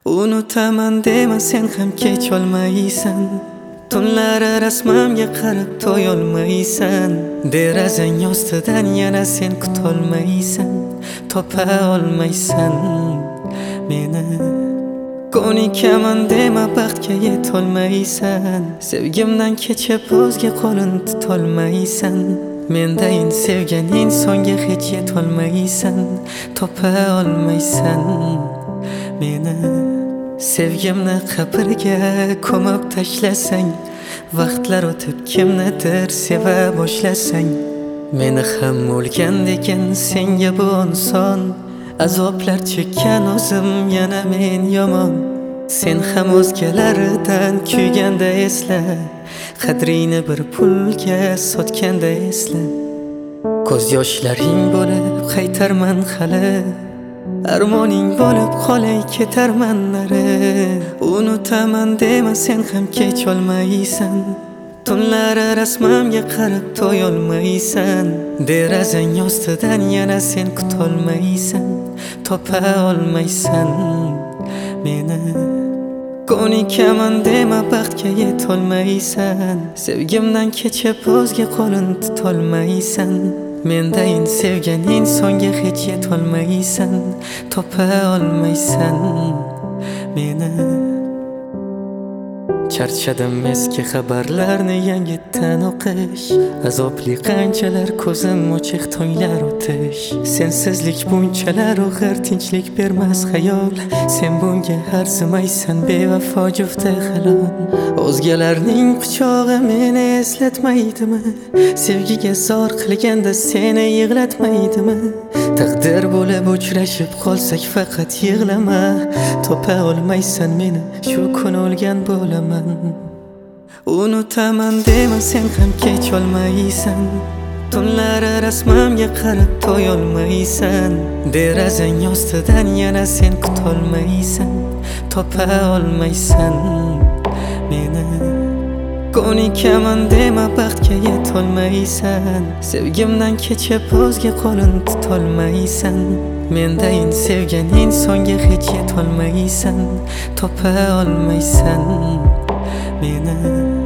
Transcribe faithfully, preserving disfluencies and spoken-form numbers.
Unutaman dema sen ham kech olmaysan. Tunlari rasmamga qarab to'yolmaysan. Derazang ostidan yana sen kutolmaysan. Topa olmaysan meni. Ko'nikaman dema baxtga yetolmaysan. Sevgimdan kechib o'zga qo'lin tutolmaysan. Mendayin sevgan insonga hech yetolmaysan. Topa olmaysan meni. Sevgimni qabrga ko'mib tashlasang, vaqtlar o'tib kimnidir seva boshlasang, meni ham o'lgandek senga bu inson. Azoblar chekkan o'zim yana men yomon. Sen ham o'zgalaridan kuyganda esla, qadringni bir pulga sotganda esla. Ko'z yoshlaring bo'lib qaytarman hali, armoning bo'lib qolay ketarman nari. Unutaman dema sen ham kech olmaysan. Tunlari rasmamga qarab to'yolmaysan. Derazang ostidan yana sen kutolmaysan. Topa olmaysan meni. Ko'nikaman dema baxtga yetolmaysan. Sevgimdan kechib o'zga qo'lin tutolmaysan. Mendayin sevgan insonga hech yetolmaysan. Topa olmaysan meni. Charchadim eski xabarlarni yangitdan o'qish. Azobli qanchalar ko'zim ochiq tonglar o'tish. Sensizlik bunchalar og'ir, tinchlik bermas xayol. Sen bunga arzimaysan, bevafo jufti halol. O'zgalarning quchog'i meni eslatmaydimi? Sevgiga zor qilganda seni yig'latmaydimi? Taqdir bo'lib uchrashib qolsak faqat yig'lama. Topa olmaysan meni, shu kun o'lgan bo'laman. Unutaman dema sen ham kech olmaysan. Tunlari rasmamga qarab to'yolmaysan. Derazang ostidan yana sen kutolmaysan. Topa olmaysan meni. Ko'nikaman dema baxtga yetolmaysan. Sevgimdan kechib o'zga qo'lin tutolmaysan. Mendayin sevgan insonga hech yetolmaysan. Topa olmaysan meni.